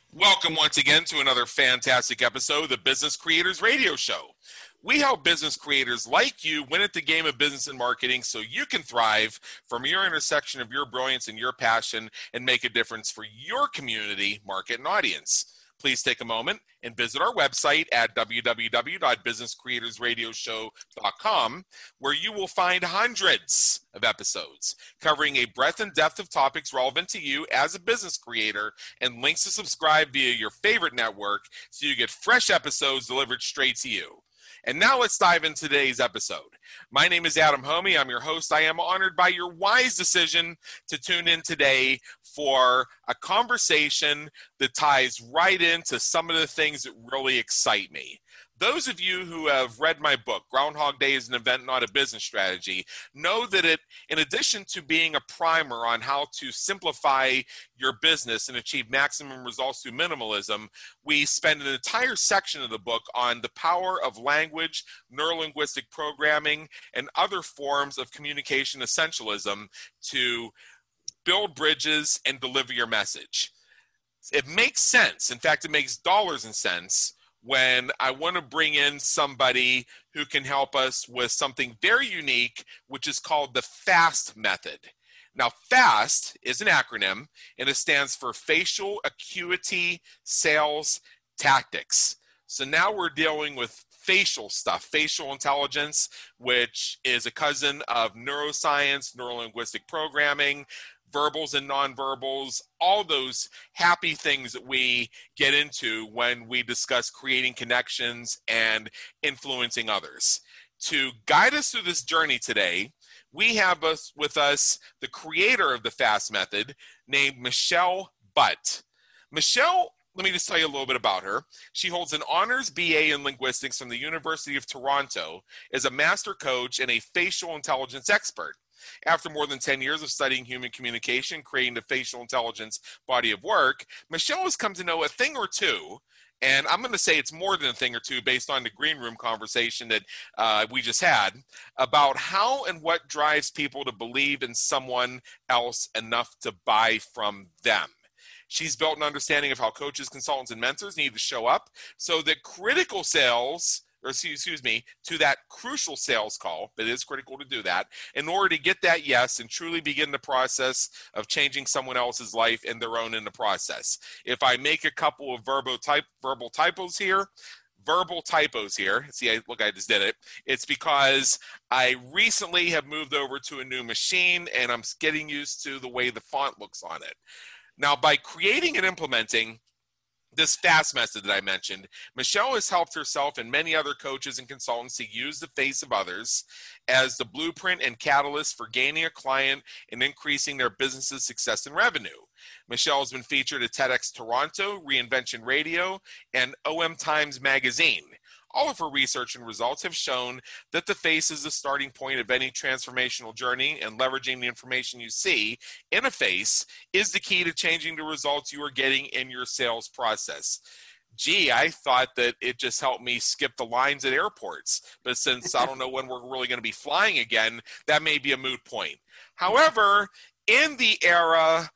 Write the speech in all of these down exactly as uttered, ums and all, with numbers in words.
Welcome once again to another fantastic episode of the Business Creators Radio Show. We help business creators like you win at the game of business and marketing so you can thrive from your intersection of your brilliance and your passion and make a difference for your community, market, and audience. Please take a moment and visit our website at w w w dot business creators radio show dot com, where you will find hundreds of episodes covering a breadth and depth of topics relevant to you as a business creator, and links to subscribe via your favorite network so you get fresh episodes delivered straight to you. And now let's dive into today's episode. My name is Adam Homey. I'm your host. I am honored by your wise decision to tune in today for a conversation that ties right into some of the things that really excite me. Those of you who have read my book, Groundhog Day is an Event, Not a Business Strategy, know that it, in addition to being a primer on how to simplify your business and achieve maximum results through minimalism, we spend an entire section of the book on the power of language, neurolinguistic programming, and other forms of communication essentialism to build bridges and deliver your message. It makes sense. In fact, it makes dollars and cents when I want to bring in somebody who can help us with something very unique, which is called the FAST method. Now, FAST is an acronym, and it stands for Facial Acuity Sales Tactics. So now we're dealing with facial stuff, facial intelligence, which is a cousin of neuroscience, neurolinguistic programming, verbals and nonverbals, all those happy things that we get into when we discuss creating connections and influencing others. To guide us through this journey today, we have us, with us the creator of the FAST method named Michelle Butt. Michelle, let me just tell you a little bit about her. She holds an honors B A in linguistics from the University of Toronto, is a master coach and a facial intelligence expert. After more than ten years of studying human communication, creating the facial intelligence body of work, Michelle has come to know a thing or two, and I'm going to say it's more than a thing or two based on the green room conversation that uh, we just had, about how and what drives people to believe in someone else enough to buy from them. She's built an understanding of how coaches, consultants, and mentors need to show up so that critical sales or excuse me, to that crucial sales call, it is critical to do that, in order to get that yes and truly begin the process of changing someone else's life and their own in the process. If I make a couple of verbal type verbal typos here, verbal typos here, see, I, look, I just did it. It's because I recently have moved over to a new machine and I'm getting used to the way the font looks on it. Now, by creating and implementing this FAST method that I mentioned, Michelle has helped herself and many other coaches and consultants to use the face of others as the blueprint and catalyst for gaining a client and increasing their business's success and revenue. Michelle has been featured at TEDx Toronto, Reinvention Radio, and O M Times Magazine. All of her research and results have shown that the face is the starting point of any transformational journey, and leveraging the information you see in a face is the key to changing the results you are getting in your sales process. Gee, I thought that it just helped me skip the lines at airports, but since I don't know when we're really going to be flying again, that may be a moot point. However, in the era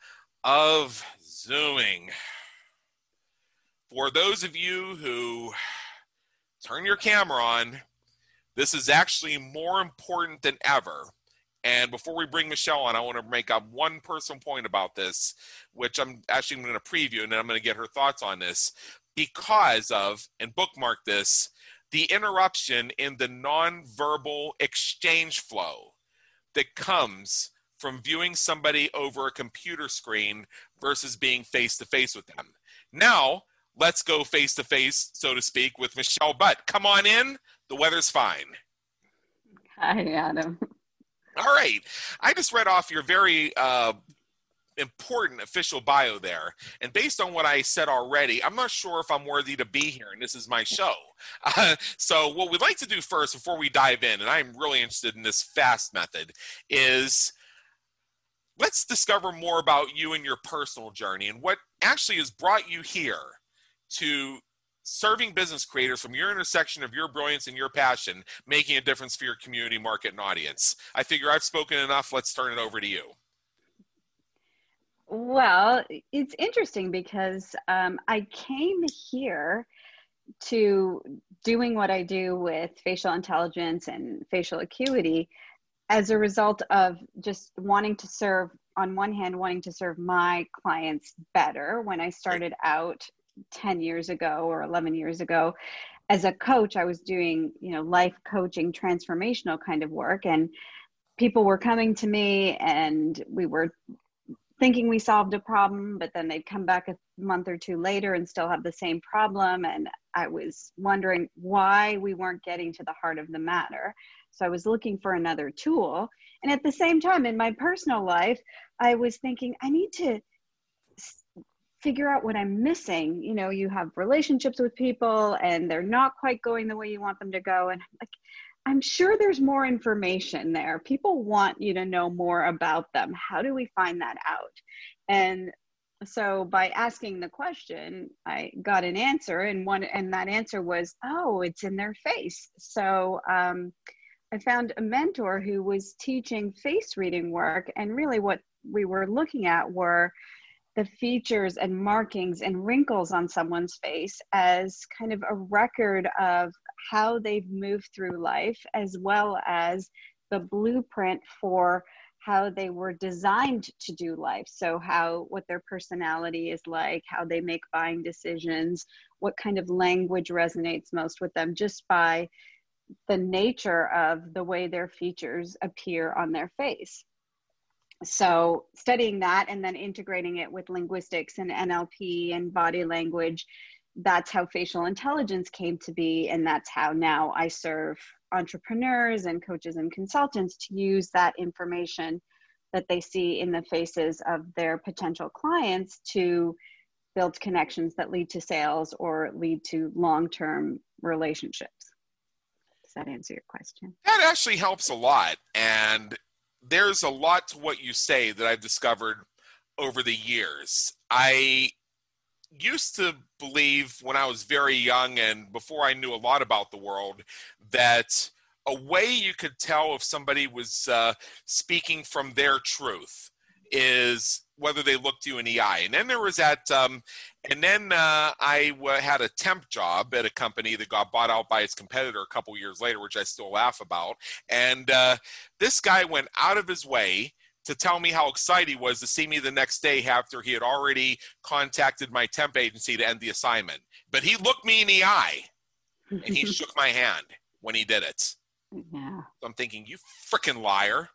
of Zooming, for those of you who turn your camera on, this is actually more important than ever. And before we bring Michelle on, I want to make up one personal point about this, which I'm actually going to preview, and then I'm going to get her thoughts on this, because of, and bookmark this, the interruption in the nonverbal exchange flow that comes from viewing somebody over a computer screen versus being face-to-face with them. Now, let's go face-to-face, so to speak, with Michelle Butt. Come on in. The weather's fine. Hi, Adam. All right. I just read off your very uh, important official bio there. And based on what I said already, I'm not sure if I'm worthy to be here, and this is my show. Uh, so what we'd like to do first, before we dive in, and I'm really interested in this FAST method, is let's discover more about you and your personal journey and what actually has brought you here to serving business creators from your intersection of your brilliance and your passion, making a difference for your community, market, and audience. I figure I've spoken enough. Let's turn it over to you. Well, it's interesting because um, I came here to doing what I do with facial intelligence and facial acuity as a result of just wanting to serve, on one hand, wanting to serve my clients better. When I started out ten years ago or eleven years ago as a coach, I was doing, you know, life coaching, transformational kind of work. And people were coming to me and we were thinking we solved a problem, but then they'd come back a month or two later and still have the same problem. And I was wondering why we weren't getting to the heart of the matter. So I was looking for another tool. And at the same time, in my personal life, I was thinking, I need to figure out what I'm missing. You know, you have relationships with people and they're not quite going the way you want them to go. And like, I'm sure there's more information there. People want you to know more about them. How do we find that out? And so by asking the question, I got an answer, and one, and that answer was, oh, it's in their face. So um, I found a mentor who was teaching face reading work, and really what we were looking at were the features and markings and wrinkles on someone's face as kind of a record of how they've moved through life, as well as the blueprint for how they were designed to do life. So how, what their personality is like, how they make buying decisions, what kind of language resonates most with them, just by the nature of the way their features appear on their face. So studying that and then integrating it with linguistics and N L P and body language, that's how facial intelligence came to be. And that's how now I serve entrepreneurs and coaches and consultants to use that information that they see in the faces of their potential clients to build connections that lead to sales or lead to long-term relationships. Does that answer your question? That actually helps a lot. And there's a lot to what you say that I've discovered over the years. I used to believe when I was very young and before I knew a lot about the world that a way you could tell if somebody was uh, speaking from their truth is whether they looked you in the eye. And then there was that, um, and then uh, I w- had a temp job at a company that got bought out by its competitor a couple years later, which I still laugh about. And uh, this guy went out of his way to tell me how excited he was to see me the next day after he had already contacted my temp agency to end the assignment. But he looked me in the eye and he shook my hand when he did it. Yeah. So I'm thinking, you freaking liar.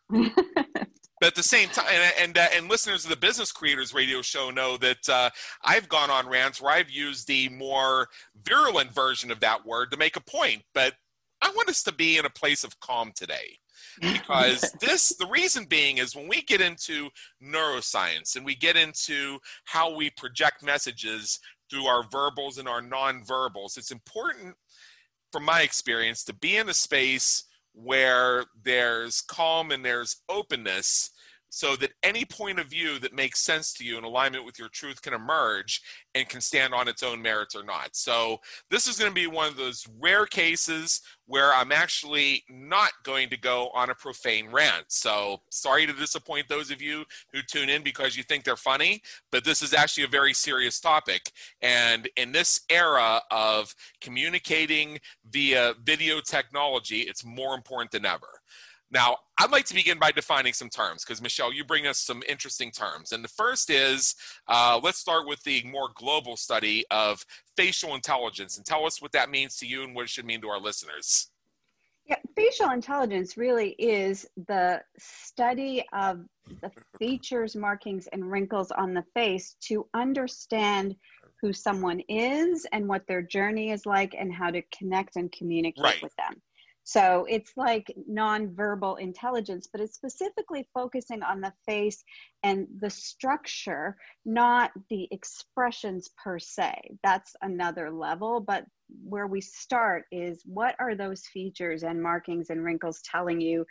But at the same time, and and, uh, and listeners of the Business Creators Radio Show know that uh, I've gone on rants where I've used the more virulent version of that word to make a point. But I want us to be in a place of calm today. Because this, the reason being is when we get into neuroscience and we get into how we project messages through our verbals and our nonverbals, it's important, from my experience, to be in a space where there's calm and there's openness so that any point of view that makes sense to you in alignment with your truth can emerge and can stand on its own merits or not. So this is going to be one of those rare cases where I'm actually not going to go on a profane rant. So sorry to disappoint those of you who tune in because you think they're funny, but this is actually a very serious topic. And in this era of communicating via video technology, it's more important than ever. Now, I'd like to begin by defining some terms because, Michelle, you bring us some interesting terms. And the first is, uh, let's start with the more global study of facial intelligence and tell us what that means to you and what it should mean to our listeners. Yeah, facial intelligence really is the study of the features, markings, and wrinkles on the face to understand who someone is and what their journey is like and how to connect and communicate Right. with them. So it's like nonverbal intelligence, but it's specifically focusing on the face and the structure, not the expressions per se. That's another level, but where we start is what are those features and markings and wrinkles telling you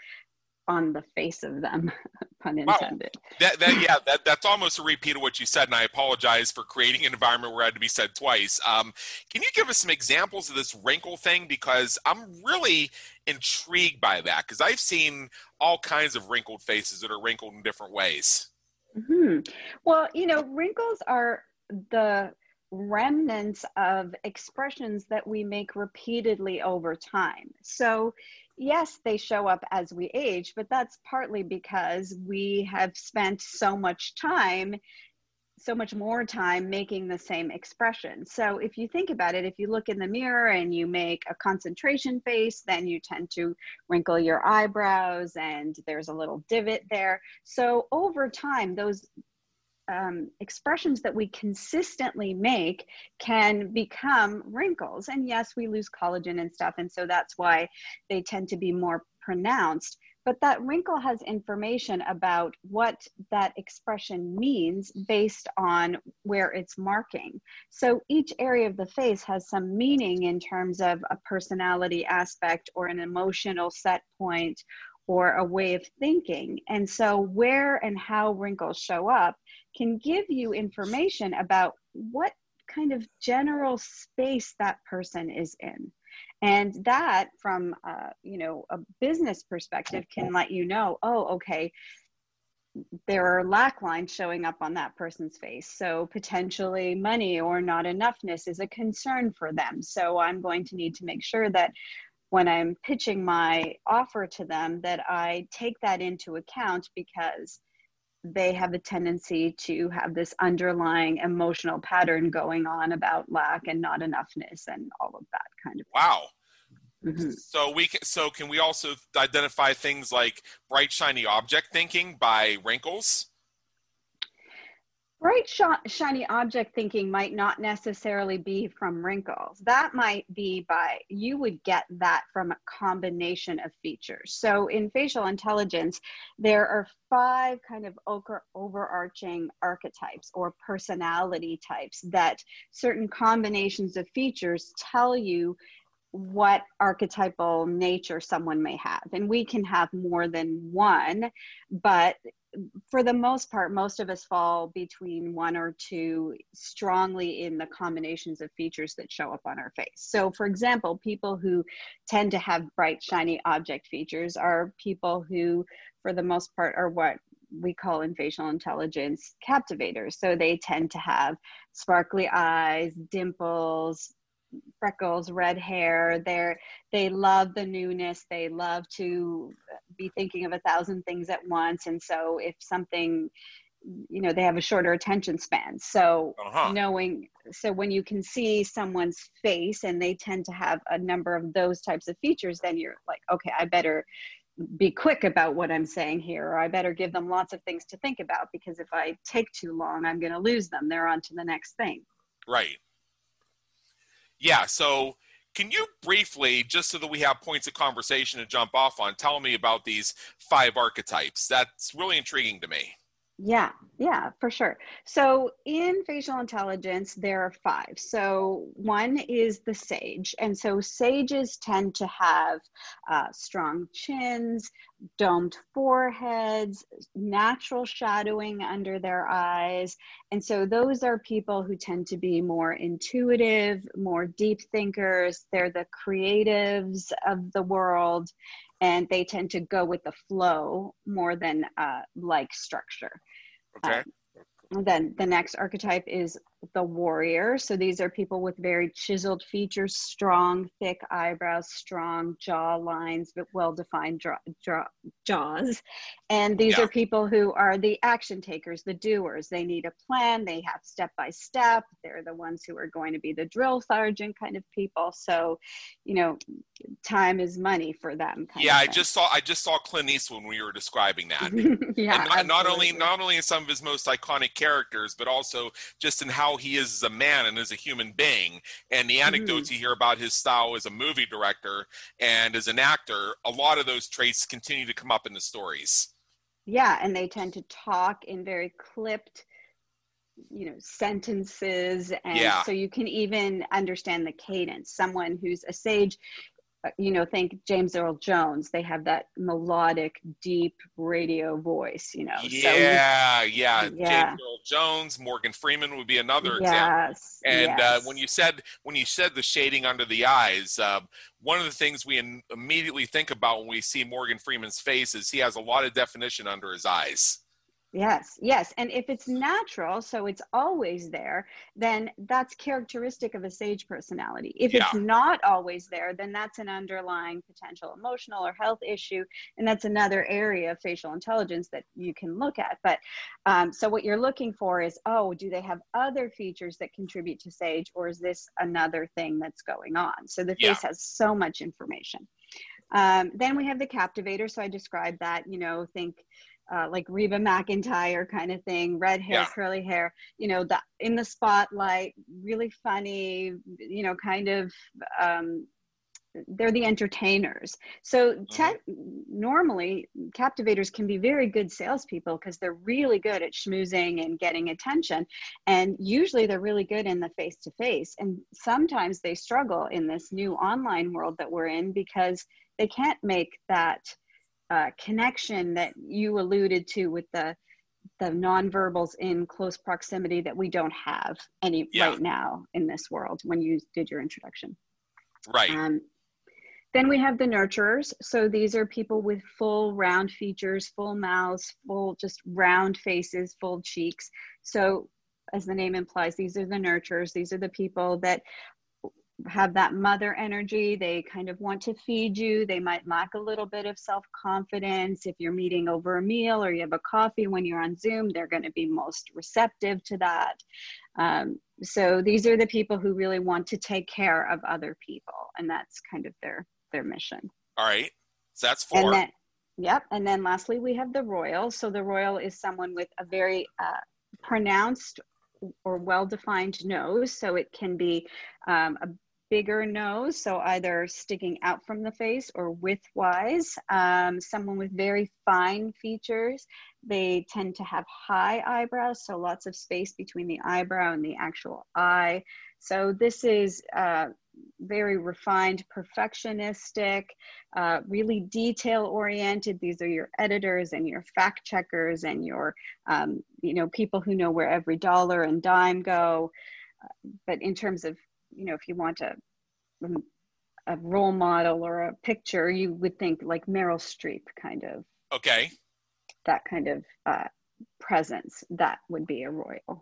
on the face of them, pun intended. Wow. That, that, yeah, that, that's almost a repeat of what you said, and I apologize for creating an environment where it had to be said twice. Um, can you give us some examples of this wrinkle thing? Because I'm really intrigued by that, because I've seen all kinds of wrinkled faces that are wrinkled in different ways. Hmm. Well, you know, wrinkles are the remnants of expressions that we make repeatedly over time. So, yes, they show up as we age, but that's partly because we have spent so much time so much more time making the same expression. So if you think about it, if you look in the mirror and you make a concentration face, then you tend to wrinkle your eyebrows and there's a little divot there. So over time, those um, expressions that we consistently make can become wrinkles. And yes, we lose collagen and stuff. And so that's why they tend to be more pronounced. But that wrinkle has information about what that expression means based on where it's marking. So each area of the face has some meaning in terms of a personality aspect or an emotional set point or a way of thinking. And so where and how wrinkles show up can give you information about what kind of general space that person is in. And that from, uh, you know, a business perspective can let you know, oh, okay, there are lack lines showing up on that person's face. So potentially money or not enoughness is a concern for them. So I'm going to need to make sure that when I'm pitching my offer to them, that I take that into account, because they have a tendency to have this underlying emotional pattern going on about lack and not enoughness and all of that kind of thing. Wow. Mm-hmm. So we can, so can we also identify things like bright, shiny object thinking by wrinkles? Bright, sh- shiny object thinking might not necessarily be from wrinkles. That might be by, you would get that from a combination of features. So in facial intelligence, there are five kind of over, overarching archetypes or personality types that certain combinations of features tell you what archetypal nature someone may have. And we can have more than one, but for the most part, most of us fall between one or two strongly in the combinations of features that show up on our face. So for example, people who tend to have bright, shiny object features are people who, for the most part, are what we call in facial intelligence captivators. So they tend to have sparkly eyes, dimples, freckles, red hair. They're, they love the newness. They love to be thinking of a thousand things at once. And so if something, you know, they have a shorter attention span. So uh-huh. knowing, so when you can see someone's face and they tend to have a number of those types of features, then you're like, okay, I better be quick about what I'm saying here, or I better give them lots of things to think about, because if I take too long, I'm going to lose them. They're on to the next thing. Right. Yeah, so can you briefly, just so that we have points of conversation to jump off on, tell me about these five archetypes? That's really intriguing to me. Yeah, yeah, for sure. So in facial intelligence, there are five. So one is the sage. And so sages tend to have uh, strong chins, domed foreheads, natural shadowing under their eyes. And so those are people who tend to be more intuitive, more deep thinkers. They're the creatives of the world, and they tend to go with the flow more than uh, like structure. Okay. Um, then the next archetype is the warrior. So these are people with very chiseled features, strong, thick eyebrows, strong jaw lines, but well-defined draw, draw, jaws. And these yeah. are people who are the action takers, the doers. They need a plan. They have step by step. They're the ones who are going to be the drill sergeant kind of people. So, you know, time is money for them. Yeah, I just saw I just saw Clint Eastwood when we were describing that. yeah, and not, not only not only in some of his most iconic characters, but also just in how he is as a man and as a human being. And the anecdotes mm-hmm. you hear about his style as a movie director and as an actor, a lot of those traits continue to come up in the stories. Yeah, and they tend to talk in very clipped, you know, sentences, and yeah. so you can even understand the cadence. Someone who's a sage, you know, think James Earl Jones, they have that melodic, deep radio voice, you know. Yeah, so you, yeah. yeah. James Earl Jones, Morgan Freeman would be another yes, example. And yes. uh, when you said when you said the shading under the eyes, uh, one of the things we in, immediately think about when we see Morgan Freeman's face is he has a lot of definition under his eyes. Yes, yes. And if it's natural, so it's always there, then that's characteristic of a sage personality. If Yeah. it's not always there, then that's an underlying potential emotional or health issue. And that's another area of facial intelligence that you can look at. But um, so what you're looking for is, oh, do they have other features that contribute to sage, or is this another thing that's going on? So the Yeah. face has so much information. Um, then we have the captivator. So I described that, you know, think uh, like Reba McEntire kind of thing, red hair, Yeah. curly hair, you know, the, in the spotlight, really funny, you know, kind of, um, they're the entertainers. So te- Mm-hmm. normally captivators can be very good salespeople because they're really good at schmoozing and getting attention. And usually they're really good in the face-to-face. And sometimes they struggle in this new online world that we're in because they can't make that uh, connection that you alluded to with the the nonverbals in close proximity that we don't have any Yeah. right now in this world when you did your introduction. Right. Um, then we have the nurturers. So these are people with full round features, full mouths, full just round faces, full cheeks. So as the name implies, these are the nurturers. These are the people that have that mother energy. They kind of want to feed you. They might lack a little bit of self-confidence. If you're meeting over a meal or you have a coffee when you're on Zoom, they're going to be most receptive to that. Um, so these are the people who really want to take care of other people, and that's kind of their their mission. All right. So that's four. And then, yep. And then lastly, we have the royal. So the royal is someone with a very uh, pronounced or well-defined nose. So it can be um, a bigger nose, so either sticking out from the face or widthwise. Um, someone with very fine features. They tend to have high eyebrows, so lots of space between the eyebrow and the actual eye. So this is uh, very refined, perfectionistic, uh, really detail oriented. These are your editors and your fact checkers and your, um, you know, people who know where every dollar and dime go. Uh, but in terms of, you know, if you want a, a role model or a picture, you would think like Meryl Streep kind of. Okay. That kind of uh, presence, that would be a royal.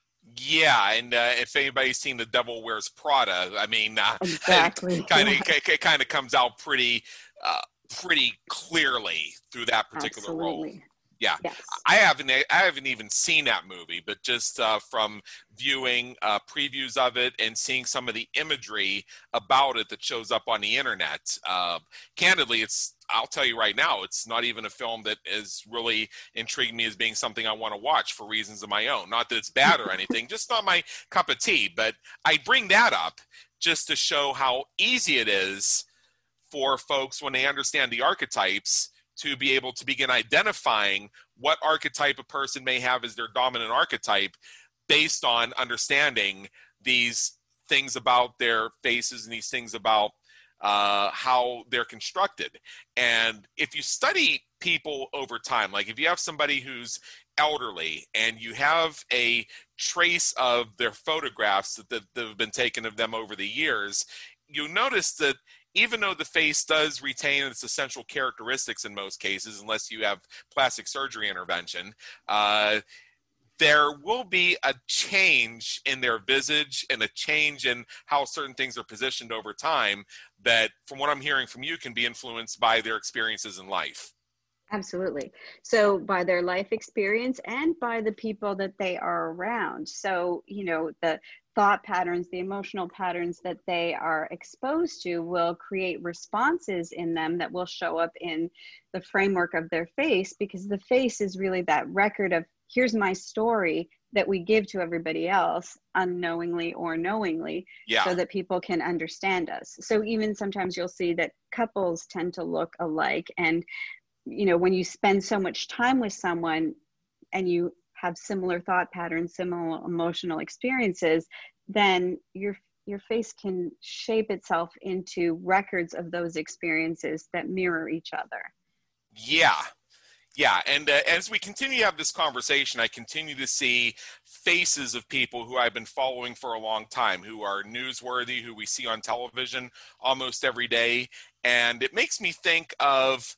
Yeah, and uh, if anybody's seen The Devil Wears Prada, I mean, uh, exactly. it kind of yeah. it kind of comes out pretty, uh, pretty clearly through that particular Absolutely. role. Yeah, yes. I haven't I haven't even seen that movie, but just uh, from viewing uh, previews of it and seeing some of the imagery about it that shows up on the internet, uh, candidly, it's I'll tell you right now, it's not even a film that is really intrigued me as being something I want to watch for reasons of my own. Not that it's bad or anything, just not my cup of tea. But I bring that up just to show how easy it is for folks when they understand the archetypes to be able to begin identifying what archetype a person may have as their dominant archetype based on understanding these things about their faces and these things about uh, how they're constructed. And if you study people over time, like if you have somebody who's elderly and you have a trace of their photographs that, that, that have been taken of them over the years, you'll notice that even though the face does retain its essential characteristics in most cases, unless you have plastic surgery intervention, uh, there will be a change in their visage and a change in how certain things are positioned over time that, from what I'm hearing from you, can be influenced by their experiences in life. Absolutely. So by their life experience and by the people that they are around. So, you know, the thought patterns, the emotional patterns that they are exposed to will create responses in them that will show up in the framework of their face, because the face is really that record of here's my story that we give to everybody else unknowingly or knowingly, yeah. so that people can understand us. So even sometimes you'll see that couples tend to look alike, and you know, when you spend so much time with someone and you have similar thought patterns, similar emotional experiences, then your your face can shape itself into records of those experiences that mirror each other. Yeah. Yeah, and uh, as we continue to have this conversation, I continue to see faces of people who I've been following for a long time, who are newsworthy, who we see on television almost every day, and it makes me think of,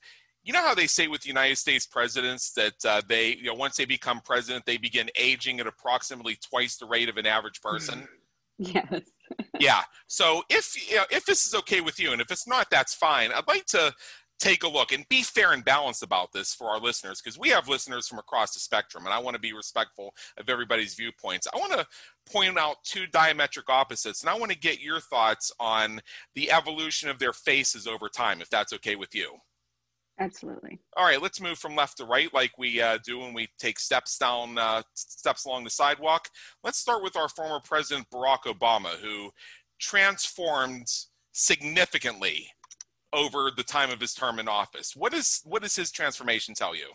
you know how they say with United States presidents that uh, they, you know, once they become president, they begin aging at approximately twice the rate of an average person? Yes. Yeah. So if, you know, if this is okay with you, and if it's not, that's fine. I'd like to take a look and be fair and balanced about this for our listeners, because we have listeners from across the spectrum, and I want to be respectful of everybody's viewpoints. I want to point out two diametric opposites, and I want to get your thoughts on the evolution of their faces over time, if that's okay with you. Absolutely. All right, let's move from left to right like we uh, do when we take steps down, uh, steps along the sidewalk. Let's start with our former president, Barack Obama, who transformed significantly over the time of his term in office. What is what does his transformation tell you?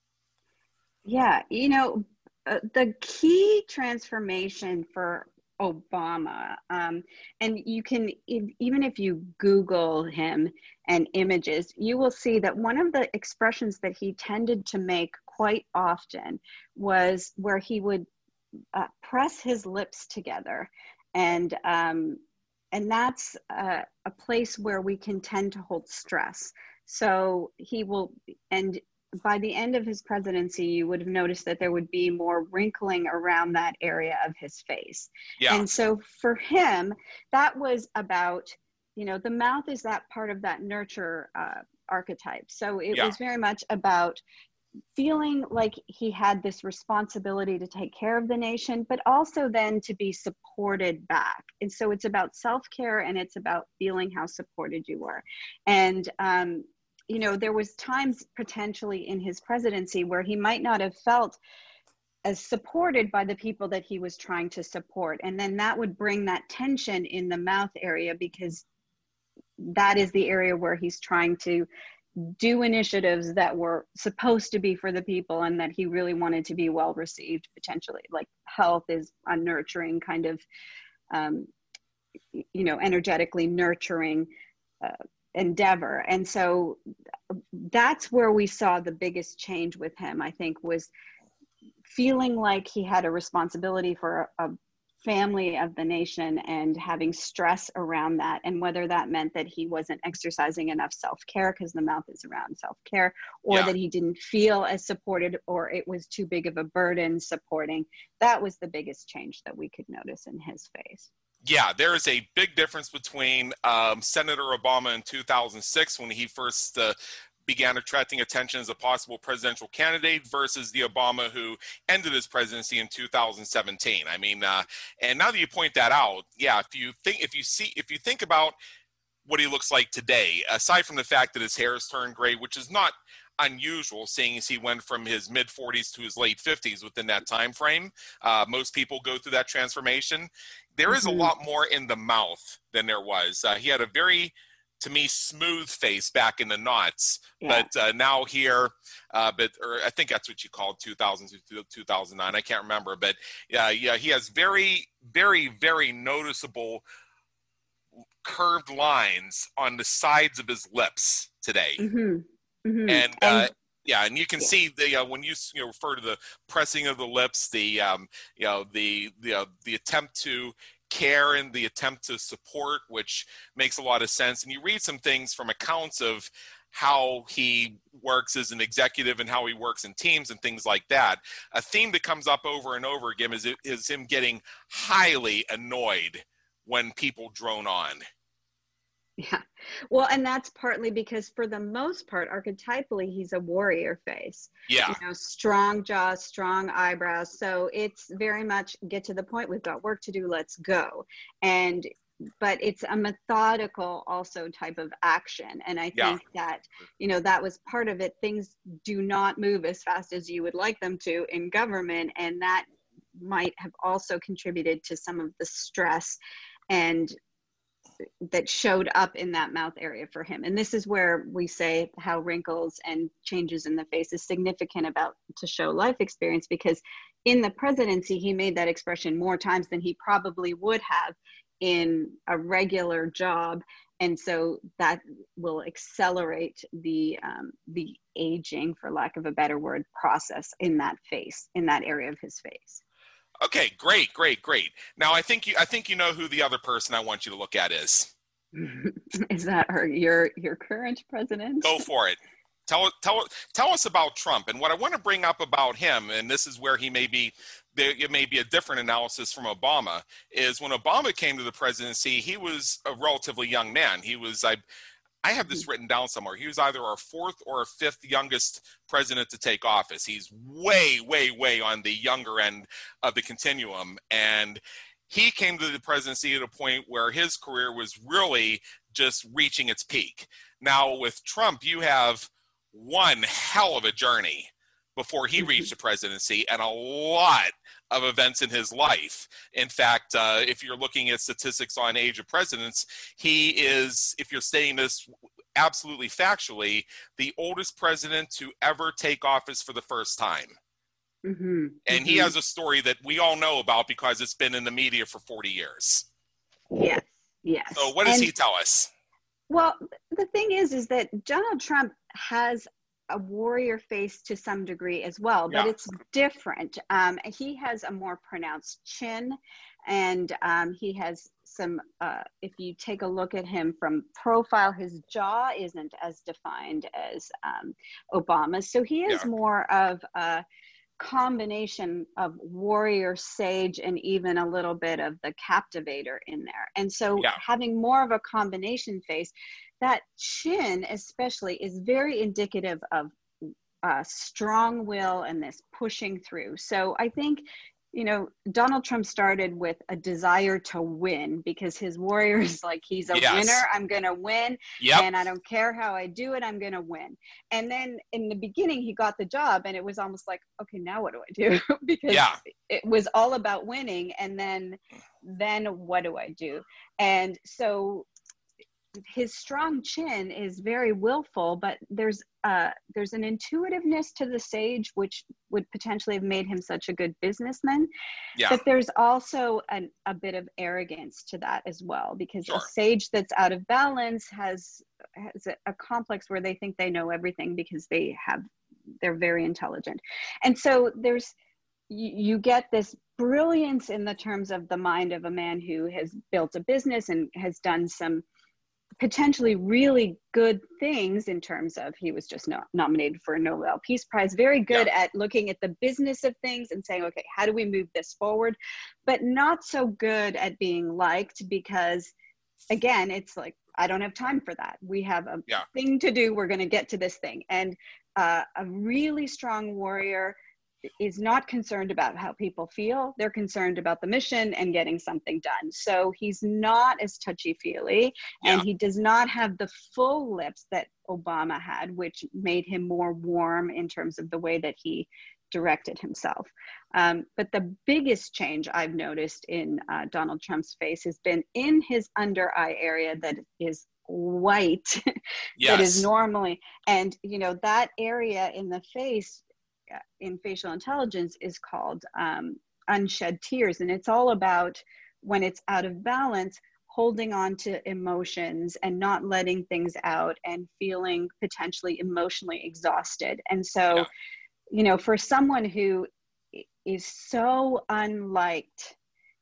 Yeah, you know, uh, the key transformation for Obama, um, and you can, even if you Google him and images, you will see that one of the expressions that he tended to make quite often was where he would uh, press his lips together. And um, And that's uh, a place where we can tend to hold stress. So he will, and by the end of his presidency, you would have noticed that there would be more wrinkling around that area of his face. Yeah. And so for him, that was about, you know, the mouth is that part of that nurture uh, archetype. So it Yeah. was very much about feeling like he had this responsibility to take care of the nation, but also then to be supported back. And so it's about self-care, and it's about feeling how supported you were. And, um, you know, there was times potentially in his presidency where he might not have felt as supported by the people that he was trying to support. And then that would bring that tension in the mouth area, because that is the area where he's trying to do initiatives that were supposed to be for the people, and that he really wanted to be well received potentially. Like health is a nurturing kind of, um, you know, energetically nurturing uh, endeavor. And so that's where we saw the biggest change with him, I think, was feeling like he had a responsibility for a, a family of the nation, and having stress around that, and whether that meant that he wasn't exercising enough self-care, because the mouth is around self-care, or Yeah. that he didn't feel as supported, or it was too big of a burden supporting. That was the biggest change that we could notice in his face. Yeah, there is a big difference between um, Senator Obama in two thousand six, when he first uh, began attracting attention as a possible presidential candidate, versus the Obama who ended his presidency in two thousand seventeen. I mean, uh, and now that you point that out, yeah, if you think, if you see, if you think about what he looks like today, aside from the fact that his hair has turned gray, which is not unusual, seeing as he went from his mid forties to his late fifties within that time frame. Uh, most people go through that transformation. There is Mm-hmm. a lot more in the mouth than there was. Uh, he had a very, to me, smooth face back in the knots, Yeah. but uh, now here, uh, but or I think that's what you called two thousand to two thousand nine. I can't remember, but yeah, yeah, he has very, very, very noticeable curved lines on the sides of his lips today. Mm-hmm. Mm-hmm. And, uh, And yeah, and you can yeah. see the uh, when you, you know, refer to the pressing of the lips, the um, you know the the uh, the attempt to care and the attempt to support, which makes a lot of sense. And you read some things from accounts of how he works as an executive and how he works in teams and things like that. A theme that comes up over and over again is is him getting highly annoyed when people drone on. Yeah. Well, and that's partly because for the most part, archetypally, he's a warrior face. Yeah. You know, strong jaws, strong eyebrows. So it's very much get to the point. We've got work to do. Let's go. And, but it's a methodical also type of action. And I Yeah. think that, you know, that was part of it. Things do not move as fast as you would like them to in government. And that might have also contributed to some of the stress and that showed up in that mouth area for him. And this is where we say how wrinkles and changes in the face is significant about to show life experience, because in the presidency, he made that expression more times than he probably would have in a regular job. And so that will accelerate the, um, the aging, for lack of a better word, process in that face, in that area of his face. Okay, great, great, great. Now I think you I think you know who the other person I want you to look at is. Is that her, your your current president? Go for it. Tell, tell, tell us about Trump. And what I want to bring up about him, and this is where he may be, it may be a different analysis from Obama, is when Obama came to the presidency, he was a relatively young man. He was, I, I have this written down somewhere. He was either our fourth or our fifth youngest president to take office. He's way, way, way on the younger end of the continuum. And he came to the presidency at a point where his career was really just reaching its peak. Now with Trump, you have one hell of a journey before he reached the presidency and a lot of events in his life. In fact, uh, if you're looking at statistics on age of presidents, he is, if you're stating this absolutely factually, the oldest president to ever take office for the first time. Mm-hmm. And mm-hmm. he has a story that we all know about because it's been in the media for forty years. Yes, yes. So what does and, he tell us? Well, the thing is, is that Donald Trump has a warrior face to some degree as well, but yeah. it's different. Um, he has a more pronounced chin, and um, he has some, uh, if you take a look at him from profile, his jaw isn't as defined as um, Obama's. So he is yeah. more of a combination of warrior, sage, and even a little bit of the captivator in there. And so yeah. having more of a combination face, that chin especially is very indicative of uh, strong will and this pushing through. So I think, you know, Donald Trump started with a desire to win because his warrior is like, he's a yes. winner, I'm going to win. Yep. And I don't care how I do it, I'm going to win. And then in the beginning, he got the job and it was almost like, okay, now what do I do? because yeah. it was all about winning. And then, then what do I do? And so his strong chin is very willful, but there's uh there's an intuitiveness to the sage which would potentially have made him such a good businessman. Yeah. But there's also an, a bit of arrogance to that as well, because sure. a sage that's out of balance has has a, a complex where they think they know everything because they have they're very intelligent. And so there's you, you get this brilliance in the terms of the mind of a man who has built a business and has done some potentially really good things in terms of, he was just no, nominated for a Nobel Peace Prize, very good yeah. at looking at the business of things and saying, okay, how do we move this forward? But not so good at being liked because, again, it's like, I don't have time for that. We have a yeah. thing to do. We're going to get to this thing. And uh, a really strong warrior is not concerned about how people feel. They're concerned about the mission and getting something done. So he's not as touchy-feely yeah. and he does not have the full lips that Obama had, which made him more warm in terms of the way that he directed himself. Um, but the biggest change I've noticed in uh, Donald Trump's face has been in his under eye area that is white, yes. that is normally, and you know, that area in the face in facial intelligence is called um, unshed tears. And it's all about when it's out of balance, holding on to emotions and not letting things out and feeling potentially emotionally exhausted. And so, yeah. you know, for someone who is so unliked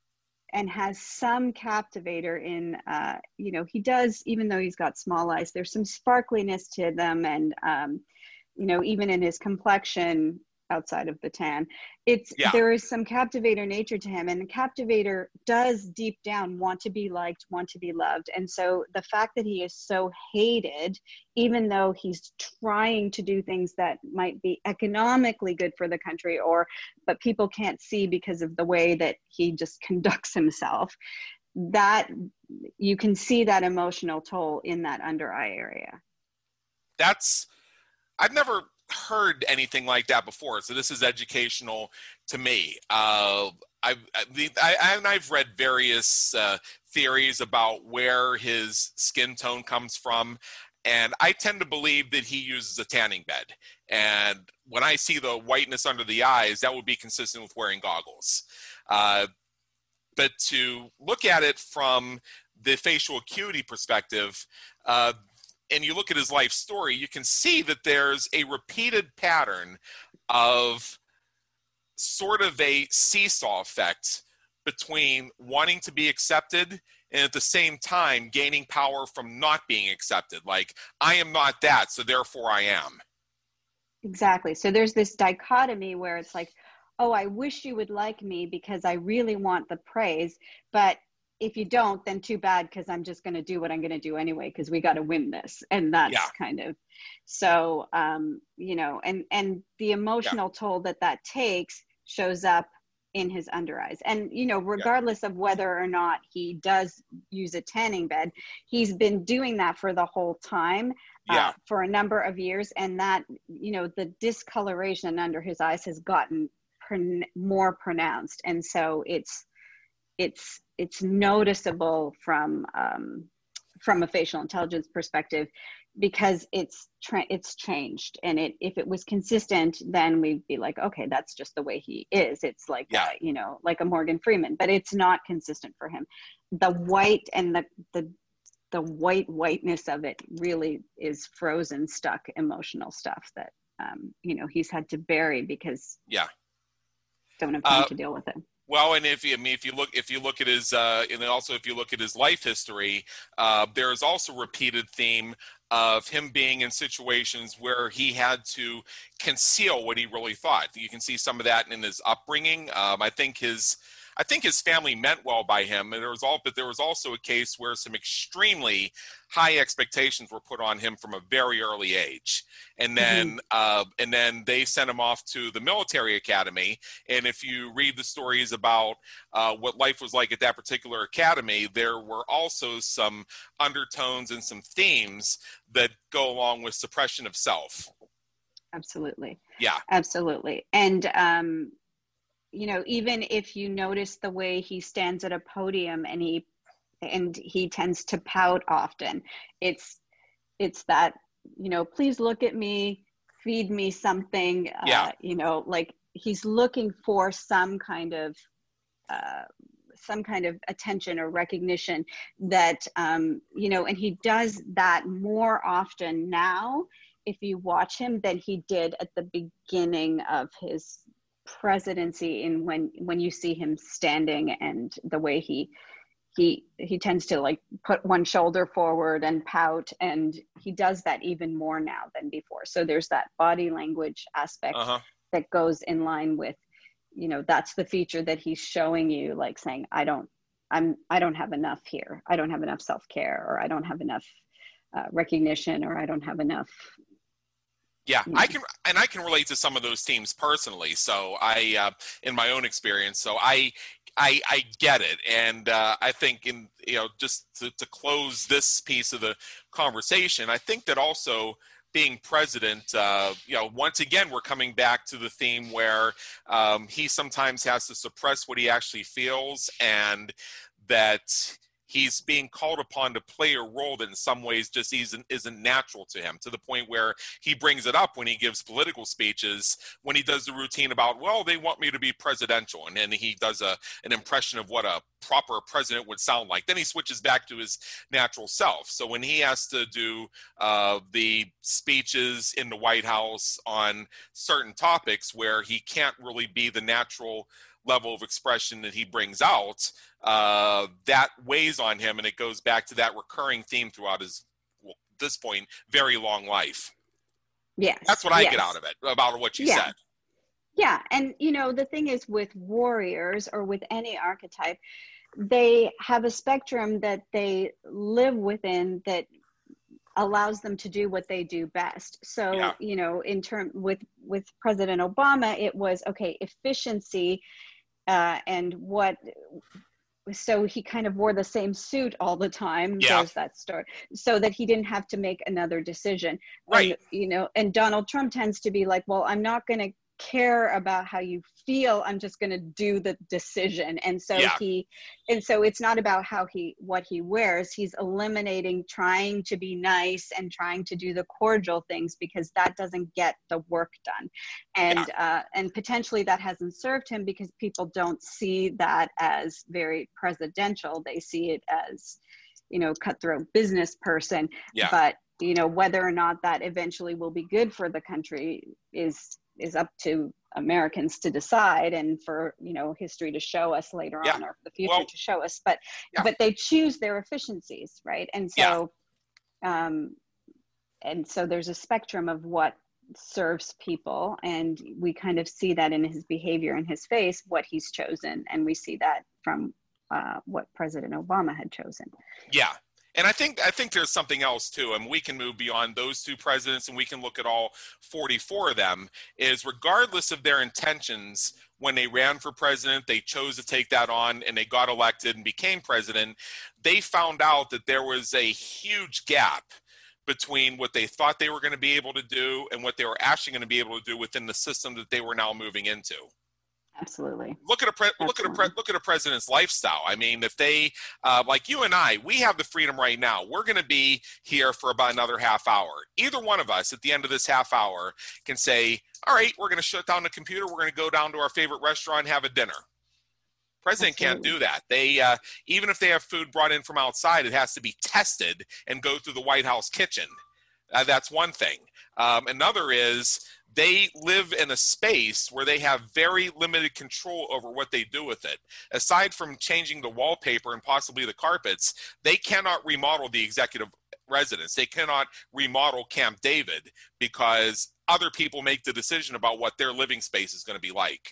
and has some captivator in, uh, you know, he does, even though he's got small eyes, there's some sparkliness to them. And, um, you know, even in his complexion outside of the tan, it's yeah. there is some captivator nature to him, and the captivator does deep down want to be liked, want to be loved. And so the fact that he is so hated, even though he's trying to do things that might be economically good for the country, or but people can't see because of the way that he just conducts himself, that you can see that emotional toll in that under eye area. That's I've never heard anything like that before, so this is educational to me. Uh, I've I, I, I've read various uh, theories about where his skin tone comes from, and I tend to believe that he uses a tanning bed. And when I see the whiteness under the eyes, that would be consistent with wearing goggles. Uh, but to look at it from the facial acuity perspective, uh, and you look at his life story, you can see that there's a repeated pattern of sort of a seesaw effect between wanting to be accepted and at the same time gaining power from not being accepted. Like, I am not that, so therefore I am. Exactly. So there's this dichotomy where it's like, oh, I wish you would like me because I really want the praise. But if you don't, then too bad, because I'm just going to do what I'm going to do anyway, because we got to win this. And Yeah. that's kind of, so, um, you know, and, and the Yeah. emotional toll that that takes shows up in his under eyes. And, you know, Yeah. regardless of whether or not he does use a tanning bed, he's been doing that for the whole time. Yeah. Uh, for a number of years, and that, you know, the discoloration under his eyes has gotten pron- more pronounced, and so it's it's it's noticeable from um, from a facial intelligence perspective, because it's tra- it's changed. And it, if it was consistent, then we'd be like, okay, that's just the way he is. It's like Yeah. uh, you know, like a Morgan Freeman, but it's not consistent for him. The white and the the the white whiteness of it really is frozen, stuck emotional stuff that um, you know, he's had to bury because Yeah. don't have time Uh, to deal with it. Well, and if you, I mean, if you look, if you look at his, uh, and then also if you look at his life history, uh, there is also a repeated theme of him being in situations where he had to conceal what he really thought. You can see some of that in his upbringing. Um, I think his, I think his family meant well by him, and there was all, but there was also a case where some extremely high expectations were put on him from a very early age, and then, mm-hmm. uh, and then they sent him off to the military academy. And if you read the stories about uh, what life was like at that particular academy, there were also some undertones and some themes that go along with suppression of self. Absolutely. Yeah. Absolutely. And, um, you know, even if you notice the way he stands at a podium and he, and he tends to pout often, it's, it's that, you know, please look at me, feed me something, Yeah. uh, you know, like he's looking for some kind of, uh, some kind of attention or recognition that, um, you know, and he does that more often now, if you watch him, than he did at the beginning of his presidency. In when, when you see him standing and the way he, he, he tends to like put one shoulder forward and pout, and he does that even more now than before. So there's that body language aspect uh-huh. that goes in line with, you know, that's the feature that he's showing you, like saying, I don't, I'm, I don't have enough here. I don't have enough self-care, or I don't have enough uh, recognition, or I don't have enough. Yeah, you know. I can, and I can relate to some of those teams personally. So I, uh, in my own experience, so I, I, I get it. And uh, I think in, you know, just to, to close this piece of the conversation, I think that also being president, uh, you know, once again, we're coming back to the theme where um, he sometimes has to suppress what he actually feels, and that he's being called upon to play a role that in some ways just isn't, isn't natural to him, to the point where he brings it up when he gives political speeches, when he does the routine about, well, they want me to be presidential. And then he does a, an impression of what a proper president would sound like. Then he switches back to his natural self. So when he has to do uh, the speeches in the White House on certain topics where he can't really be the natural level of expression that he brings out, uh, that weighs on him, and it goes back to that recurring theme throughout his, well, at this point, very long life. Yes. That's what I yes. get out of it, about what you yeah. said. Yeah, and you know, the thing is with warriors, or with any archetype, they have a spectrum that they live within that allows them to do what they do best. So, yeah. you know, in term with, with President Obama, it was, okay, efficiency, uh, and what, so he kind of wore the same suit all the time. Yeah. There's that story, so that he didn't have to make another decision. Right. And, you know, and Donald Trump tends to be like, well, I'm not going to care about how you feel, I'm just going to do the decision. And so yeah. he, and so it's not about how he, what he wears. He's eliminating trying to be nice and trying to do the cordial things, because that doesn't get the work done. And, yeah. uh, and potentially that hasn't served him, because people don't see that as very presidential. They see it as, you know, cutthroat business person. Yeah. But, you know, whether or not that eventually will be good for the country is, is up to Americans to decide, and for, you know, history to show us later yeah. on, or the future well, to show us. But yeah. but they choose their efficiencies, right? And so, yeah. um, and so there's a spectrum of what serves people, and we kind of see that in his behavior and his face, what he's chosen, and we see that from uh, what President Obama had chosen. Yeah. And I think I think there's something else too, and we can move beyond those two presidents, and we can look at all forty-four of them, is regardless of their intentions, when they ran for president, they chose to take that on, and they got elected and became president, they found out that there was a huge gap between what they thought they were going to be able to do and what they were actually going to be able to do within the system that they were now moving into. Absolutely. Look at a pre- look at a pre- look at a president's lifestyle. I mean, if they uh, like you and I, we have the freedom right now. We're going to be here for about another half hour. Either one of us at the end of this half hour can say, "All right, we're going to shut down the computer. We're going to go down to our favorite restaurant and have a dinner." President Absolutely. Can't do that. They uh, even if they have food brought in from outside, it has to be tested and go through the White House kitchen. Uh, that's one thing. Um, another is, they live in a space where they have very limited control over what they do with it. Aside from changing the wallpaper and possibly the carpets, they cannot remodel the executive residence. They cannot remodel Camp David because other people make the decision about what their living space is going to be like.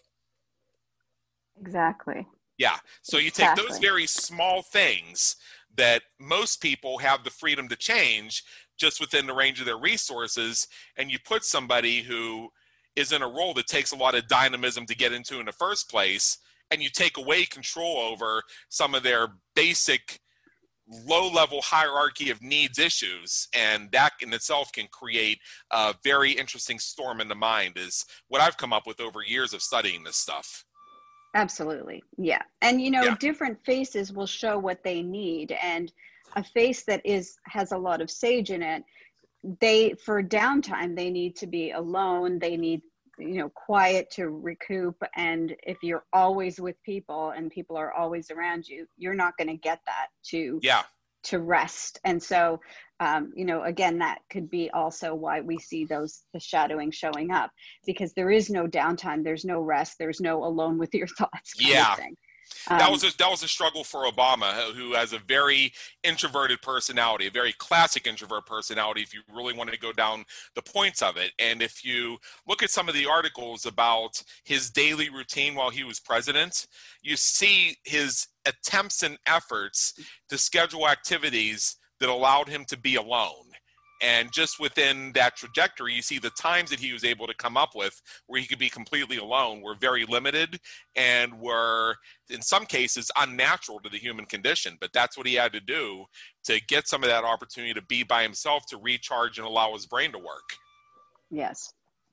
Exactly. Yeah. So you exactly. take those very small things that most people have the freedom to change just within the range of their resources, and you put somebody who is in a role that takes a lot of dynamism to get into in the first place, and you take away control over some of their basic low-level hierarchy of needs issues, and that in itself can create a very interesting storm in the mind, is what I've come up with over years of studying this stuff. Absolutely. Yeah. And, you know, yeah. different faces will show what they need. And a face that is has a lot of sage in it, they, for downtime, they need to be alone. They need, you know, quiet to recoup. And if you're always with people and people are always around you, you're not going to get that to, yeah. to rest. And so, um, you know, again, that could be also why we see those, the shadowing showing up, because there is no downtime. There's no rest. There's no alone with your thoughts. Kind yeah. of thing. That Um, was a, that was a struggle for Obama, who has a very introverted personality, a very classic introvert personality, if you really want to go down the points of it. And if you look at some of the articles about his daily routine while he was president, you see his attempts and efforts to schedule activities that allowed him to be alone. And just within that trajectory, you see the times that he was able to come up with where he could be completely alone were very limited and were, in some cases, unnatural to the human condition. But that's what he had to do to get some of that opportunity to be by himself, to recharge and allow his brain to work. Yes.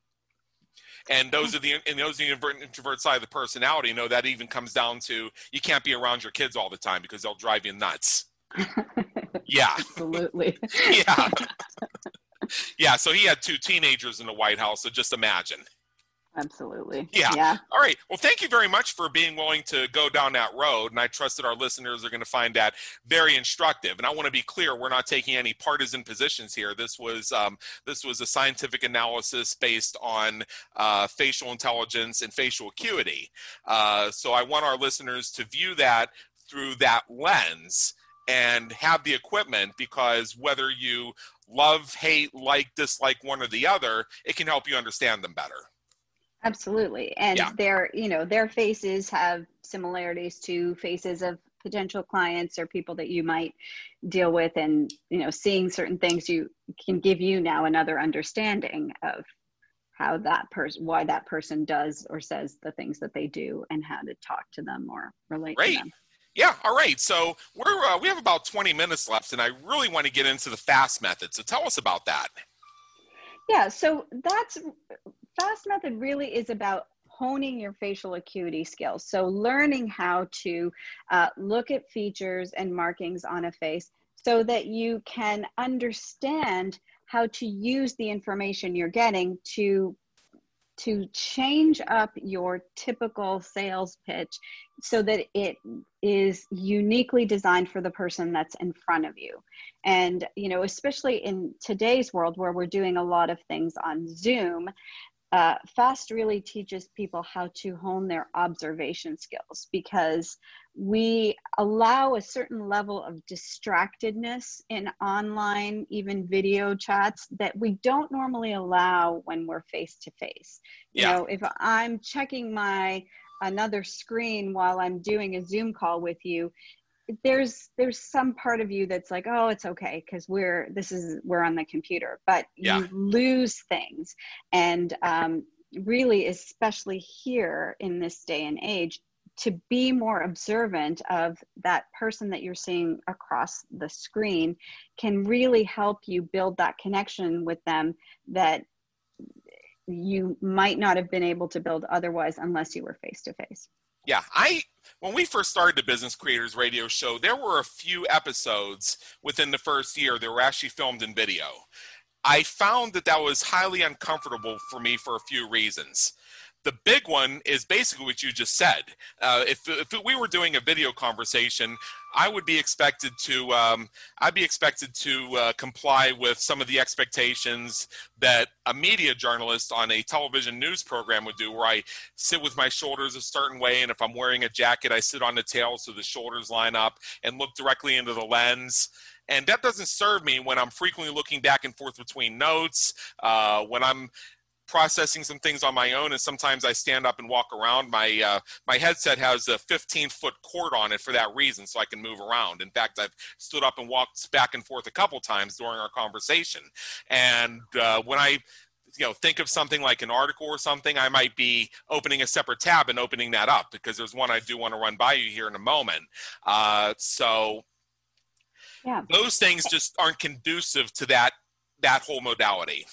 And those are the and those are the introvert, introvert side of the personality. You know, that even comes down to, you can't be around your kids all the time because they'll drive you nuts. Yeah. Absolutely. yeah. Yeah. So he had two teenagers in the White House. So just imagine. Absolutely. Yeah. Yeah. All right. Well, thank you very much for being willing to go down that road. And I trust that our listeners are going to find that very instructive. And I want to be clear, we're not taking any partisan positions here. This was um, this was a scientific analysis based on uh, facial intelligence and facial acuity. Uh, so I want our listeners to view that through that lens and have the equipment, because whether you love, hate, like, dislike one or the other, it can help you understand them better. Absolutely. And yeah. their, you know, their faces have similarities to faces of potential clients or people that you might deal with. And, you know, seeing certain things you can give you now another understanding of how that person, why that person does or says the things that they do, and how to talk to them or relate Great. to them. Yeah, all right. So we're uh, we have about twenty minutes left, and I really want to get into the FAST method. So tell us about that. Yeah, so that's FAST method really is about honing your facial acuity skills. So learning how to uh, look at features and markings on a face so that you can understand how to use the information you're getting to to change up your typical sales pitch so that it is uniquely designed for the person that's in front of you. And, you know, especially in today's world where we're doing a lot of things on Zoom, uh, FAST really teaches people how to hone their observation skills, because we allow a certain level of distractedness in online, even video chats, that we don't normally allow when we're face to face. You Yeah. know, if I'm checking my another screen while I'm doing a Zoom call with you, there's there's some part of you that's like, oh, it's okay because we're this is we're on the computer, but Yeah. you lose things. And um, really, especially here in this day and age, to be more observant of that person that you're seeing across the screen can really help you build that connection with them that you might not have been able to build otherwise unless you were face to face. Yeah, I when we first started the Business Creators Radio Show, there were a few episodes within the first year that were actually filmed in video. I found that that was highly uncomfortable for me for a few reasons. The big one is basically what you just said. Uh, if, if we were doing a video conversation, I would be expected to um, I'd be expected to uh, comply with some of the expectations that a media journalist on a television news program would do, where I sit with my shoulders a certain way, and if I'm wearing a jacket, I sit on the tail so the shoulders line up and look directly into the lens. And that doesn't serve me when I'm frequently looking back and forth between notes, uh, when I'm processing some things on my own, and sometimes I stand up and walk around. My uh, my headset has a fifteen foot cord on it for that reason, so I can move around. In fact, I've stood up and walked back and forth a couple times during our conversation. And uh, when I you know, think of something like an article or something, I might be opening a separate tab and opening that up because there's one I do want to run by you here in a moment. Uh, so yeah, those things just aren't conducive to that that whole modality.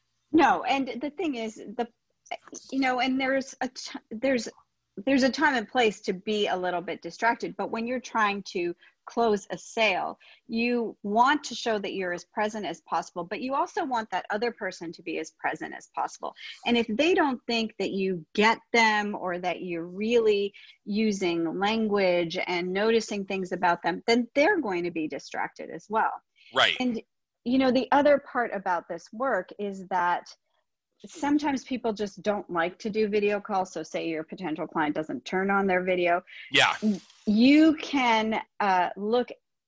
No, and the thing is, the you know, and there's a t- there's there's a time and place to be a little bit distracted, but when you're trying to close a sale, you want to show that you're as present as possible, but you also want that other person to be as present as possible. And if they don't think that you get them or that you're really using language and noticing things about them, then they're going to be distracted as well. Right. And you know, the other part about this work is that sometimes people just don't like to do video calls. So say your potential client doesn't turn on their video. Yeah. You can uh, look,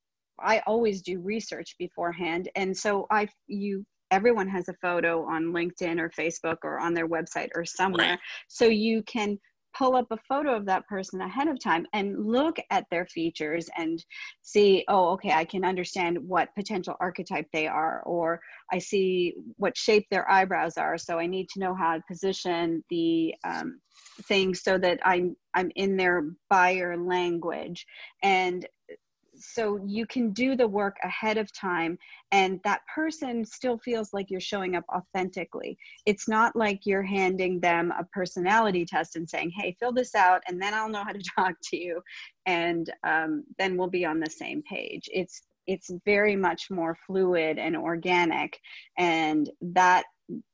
I always do research beforehand. And so I, you, everyone has a photo on LinkedIn or Facebook or on their website or somewhere. Right. So you can pull up a photo of that person ahead of time and look at their features and see, oh, okay, I can understand what potential archetype they are, or I see what shape their eyebrows are. So I need to know how to position the um, things so that I'm, I'm in their buyer language. And so you can do the work ahead of time, and that person still feels like you're showing up authentically. It's not like you're handing them a personality test and saying, hey, fill this out and then I'll know how to talk to you, and um, then we'll be on the same page. It's it's very much more fluid and organic, and that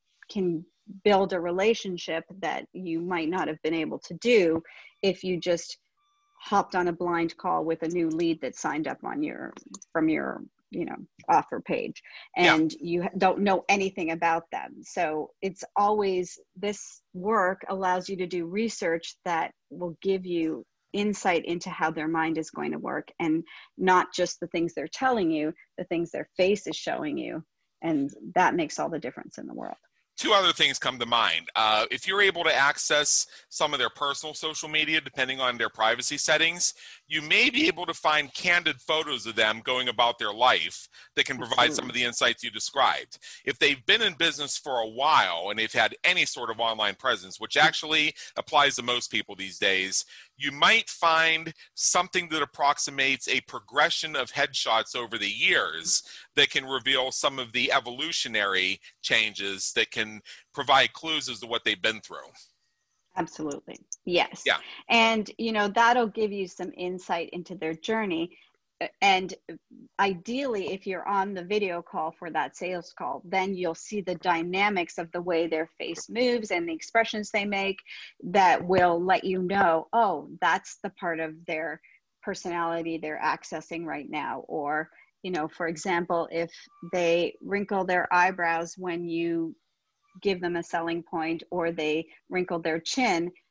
can build a relationship that you might not have been able to do if you just hopped on a blind call with a new lead that signed up on your from your you know offer page, and yeah. you don't know anything about them. So it's always, this work allows you to do research that will give you insight into how their mind is going to work, and not just the things they're telling you, the things their face is showing you, and that makes all the difference in the world. Two other things come to mind. Uh, if you're able to access some of their personal social media, depending on their privacy settings, you may be able to find candid photos of them going about their life that can provide Absolutely. Some of the insights you described. If they've been in business for a while and they've had any sort of online presence, which actually applies to most people these days, you might find something that approximates a progression of headshots over the years that can reveal some of the evolutionary changes that can provide clues as to what they've been through. Absolutely. Yes. Yeah. And, you know, that'll give you some insight into their journey. And ideally, if you're on the video call for that sales call, then you'll see the dynamics of the way their face moves and the expressions they make that will let you know, oh, that's the part of their personality they're accessing right now. Or, you know, for example, if they wrinkle their eyebrows when you give them a selling point, or they wrinkle their chin,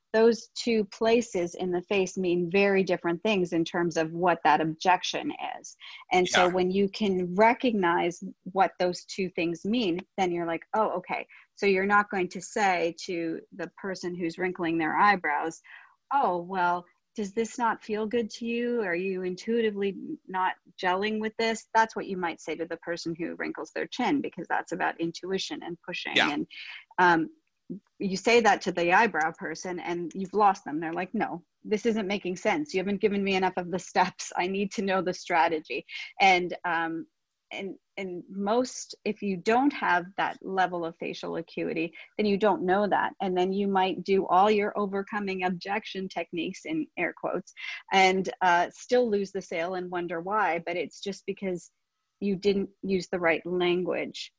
those two places in the face mean very different things in terms of what that objection is. And Yeah. so when you can recognize what those two things mean, then you're like, oh, okay. So you're not going to say to the person who's wrinkling their eyebrows, oh, well, does this not feel good to you? Are you intuitively not gelling with this? That's what you might say to the person who wrinkles their chin, because that's about intuition and pushing. Yeah. And um, you say that to the eyebrow person and you've lost them. They're like, no, this isn't making sense. You haven't given me enough of the steps. I need to know the strategy. And, um, and, and most, if you don't have that level of facial acuity, then you don't know that. And then you might do all your overcoming objection techniques in air quotes and uh, still lose the sale and wonder why. But it's just because you didn't use the right language,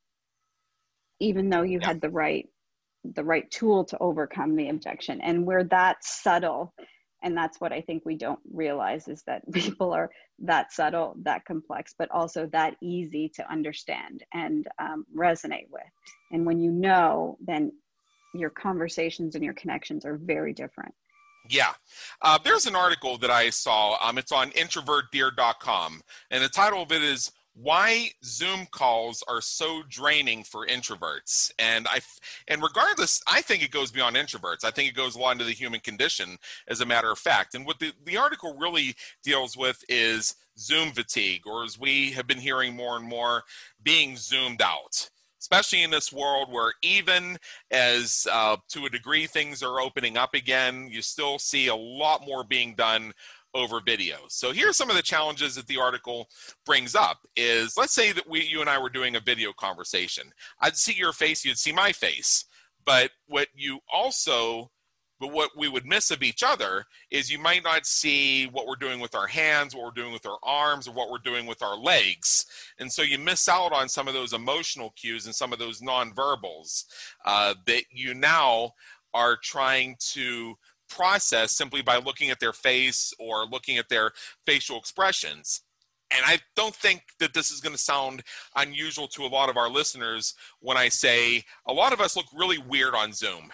even though you Yeah. had the right the right tool to overcome the objection. And we're that subtle. And that's what I think we don't realize, is that people are that subtle, that complex, but also that easy to understand and um, resonate with. And when you know, then your conversations and your connections are very different. Yeah. Uh, there's an article that I saw. Um, it's on introvert dear dot com. And the title of it is Why Zoom Calls Are So Draining for Introverts. And I, and regardless, I think it goes beyond introverts. I think it goes a lot into the human condition, as a matter of fact. And what the, the article really deals with is Zoom fatigue, or as we have been hearing more and more, being zoomed out. Especially in this world where even as uh, to a degree things are opening up again, you still see a lot more being done over video. So here's some of the challenges that the article brings up is, let's say that we, you and I were doing a video conversation. I'd see your face, you'd see my face. But what you also, but what we would miss of each other is you might not see what we're doing with our hands, what we're doing with our arms, or what we're doing with our legs. And so you miss out on some of those emotional cues and some of those nonverbals uh, that you now are trying to process simply by looking at their face or looking at their facial expressions. And I don't think that this is going to sound unusual to a lot of our listeners when I say a lot of us look really weird on Zoom.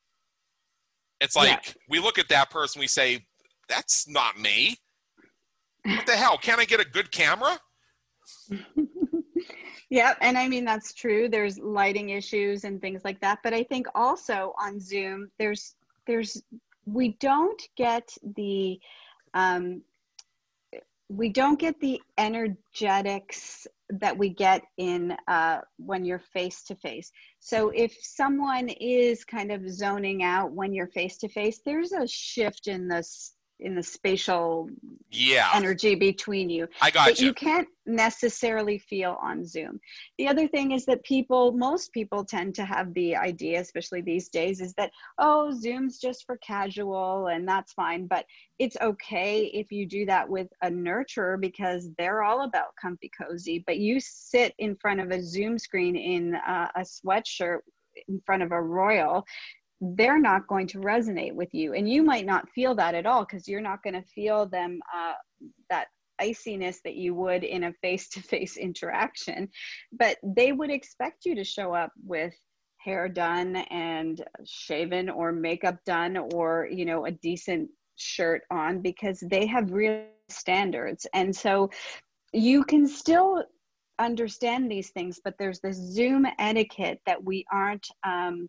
It's like, yeah. we look at that person, we say, that's not me. What the hell? Can't I get a good camera? Yeah, and I mean, that's true. There's lighting issues and things like that. But I think also on Zoom, there's, there's, we don't get the, um, we don't get the energetics that we get in uh, when you're face to face. So if someone is kind of zoning out when you're face to face, there's a shift in this in the spatial yeah. energy between you I got that you. you can't necessarily feel on Zoom. The other thing is that people, most people tend to have the idea, especially these days, is that, oh, Zoom's just for casual and that's fine. But it's okay if you do that with a nurturer because they're all about comfy cozy, but you sit in front of a Zoom screen in uh, a sweatshirt in front of a royal, they're not going to resonate with you. And you might not feel that at all because you're not going to feel them, uh, that iciness that you would in a face-to-face interaction. But they would expect you to show up with hair done and shaven or makeup done or, you know, a decent shirt on because they have real standards. And so you can still understand these things, but there's this Zoom etiquette that we aren't, um,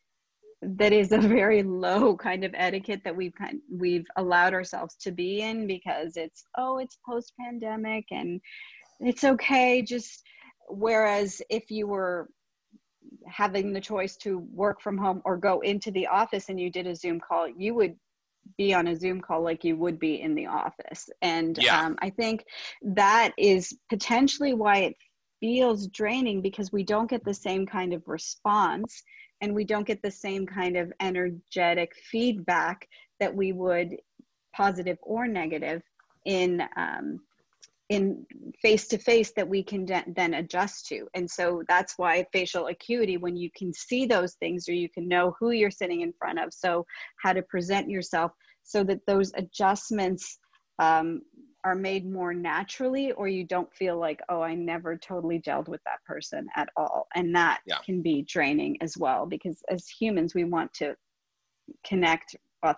that is a very low kind of etiquette that we've kind we've allowed ourselves to be in because it's, oh, it's post-pandemic and it's okay. Just whereas if you were having the choice to work from home or go into the office and you did a Zoom call, you would be on a Zoom call like you would be in the office. And yeah. um, I think that is potentially why it feels draining because we don't get the same kind of response. And we don't get the same kind of energetic feedback that we would, positive or negative, in um, in face-to-face that we can de- then adjust to. And so that's why facial acuity, when you can see those things or you can know who you're sitting in front of, so how to present yourself so that those adjustments um, are made more naturally, or you don't feel like, oh, I never totally gelled with that person at all. And that yeah. can be draining as well, because as humans, we want to connect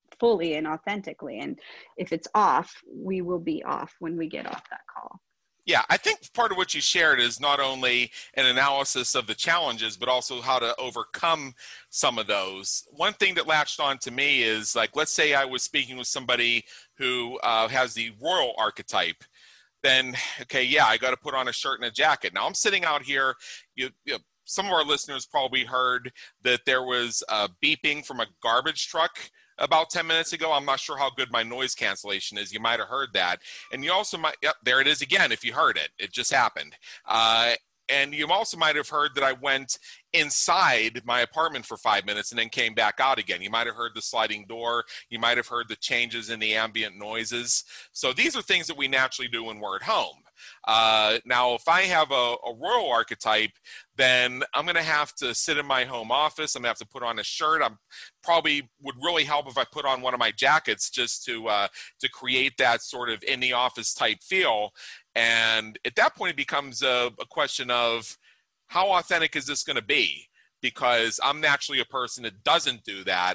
fully and authentically. And if it's off, we will be off when we get off that call. Yeah, I think part of what you shared is not only an analysis of the challenges, but also how to overcome some of those. One thing that latched on to me is, like, let's say I was speaking with somebody who uh, has the royal archetype. Then, okay, yeah, I got to put on a shirt and a jacket. Now I'm sitting out here, you, you know, some of our listeners probably heard that there was a beeping from a garbage truck about ten minutes ago. I'm not sure how good my noise cancellation is. You might have heard that. And you also might, yep, there it is again, if you heard it. It just happened. Uh, and you also might have heard that I went inside my apartment for five minutes and then came back out again. You might have heard the sliding door. You might have heard the changes in the ambient noises. So these are things that we naturally do when we're at home. Uh, now, if I have a, a royal archetype, then I'm going to have to sit in my home office. I'm going to have to put on a shirt. I'm probably would really help if I put on one of my jackets just to uh, to create that sort of in the office type feel. And at that point, it becomes a, a question of how authentic is this going to be? Because I'm naturally a person that doesn't do that.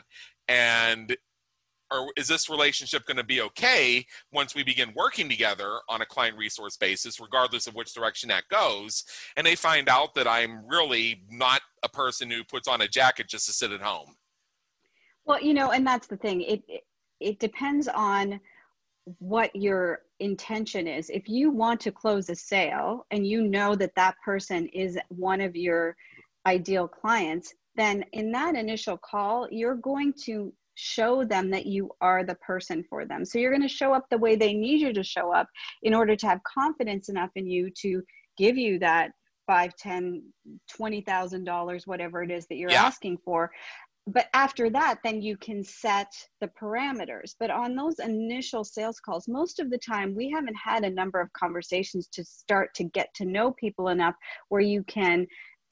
And or is this relationship going to be okay once we begin working together on a client resource basis, regardless of which direction that goes, and they find out that I'm really not a person who puts on a jacket just to sit at home? Well, you know, and that's the thing. It, it, it depends on what your intention is. If you want to close a sale and you know that that person is one of your ideal clients, then in that initial call, you're going to show them that you are the person for them. So you're going to show up the way they need you to show up in order to have confidence enough in you to give you that five, ten, twenty thousand dollars, whatever it is that you're Yeah. asking for. But after that, then you can set the parameters. But on those initial sales calls, most of the time we haven't had a number of conversations to start to get to know people enough where you can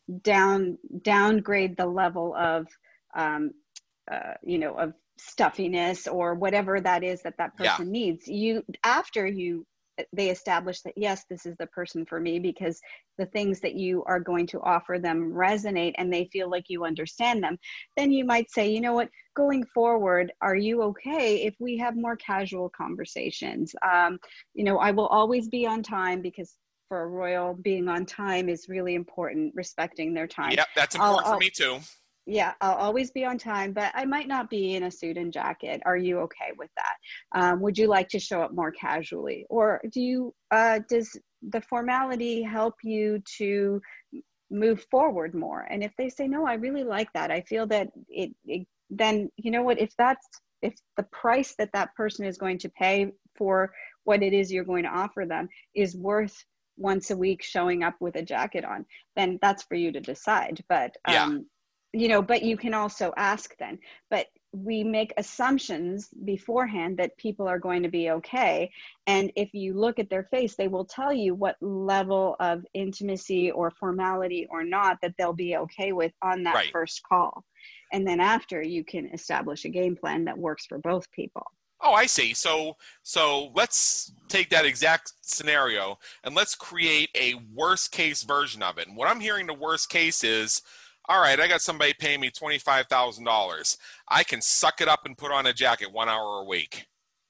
down downgrade the level of um, Uh, you know, of stuffiness or whatever that is that that person Yeah. needs. You, after you, they establish that, yes, this is the person for me because the things that you are going to offer them resonate and they feel like you understand them. Then you might say, you know what, going forward, are you okay if we have more casual conversations? Um, you know, I will always be on time because for a royal, being on time is really important, respecting their time. Yep, that's important I'll, for me too. Yeah, I'll always be on time, but I might not be in a suit and jacket. Are you okay with that? Um, would you like to show up more casually? Or do you, uh, does the formality help you to move forward more? And if they say, no, I really like that. I feel that it, it then, you know what, if that's, if the price that that person is going to pay for what it is you're going to offer them is worth once a week showing up with a jacket on, then that's for you to decide. But, um, Yeah. you know, but you can also ask then, but we make assumptions beforehand that people are going to be okay. And if you look at their face, they will tell you what level of intimacy or formality or not that they'll be okay with on that Right. first call. And then after, you can establish a game plan that works for both people. Oh, I see. So, so let's take that exact scenario and let's create a worst case version of it. And what I'm hearing the worst case is, all right, I got somebody paying me twenty-five thousand dollars. I can suck it up and put on a jacket one hour a week.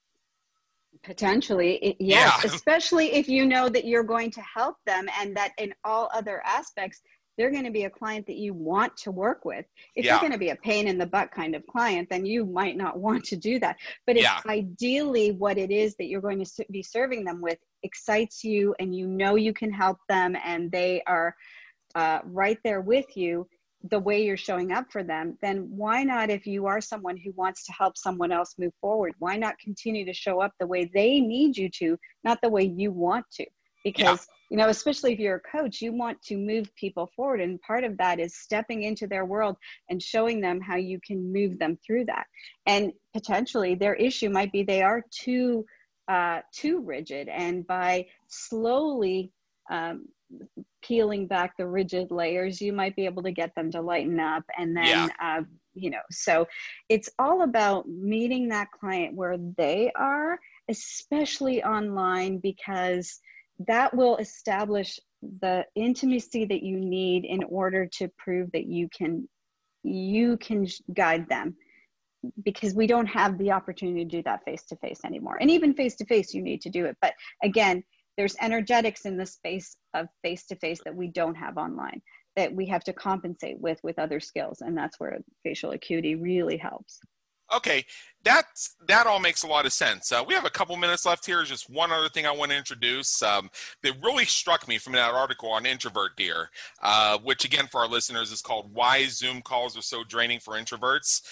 Potentially, it, yes, Yeah. especially if you know that you're going to help them and that in all other aspects, they're going to be a client that you want to work with. If Yeah. you're going to be a pain in the butt kind of client, then you might not want to do that. But if Yeah. ideally what it is that you're going to be serving them with excites you and you know you can help them and they are uh, right there with you, the way you're showing up for them, then why not, if you are someone who wants to help someone else move forward, why not continue to show up the way they need you to, not the way you want to? Because, Yeah. you know, especially if you're a coach, you want to move people forward. And part of that is stepping into their world and showing them how you can move them through that. And potentially their issue might be they are too, uh, too rigid. And by slowly, um, peeling back the rigid layers, you might be able to get them to lighten up. And then, Yeah. uh, you know, so it's all about meeting that client where they are, especially online, because that will establish the intimacy that you need in order to prove that you can, you can guide them because we don't have the opportunity to do that face-to-face anymore. And even face-to-face, you need to do it. But again, there's energetics in the space of face-to-face that we don't have online, that we have to compensate with with other skills. And that's where facial acuity really helps. Okay, that's, that all makes a lot of sense. Uh, we have a couple minutes left here. Just one other thing I want to introduce um, that really struck me from that article on Introvert Gear, uh, which again for our listeners is called Why Zoom Calls Are So Draining for Introverts,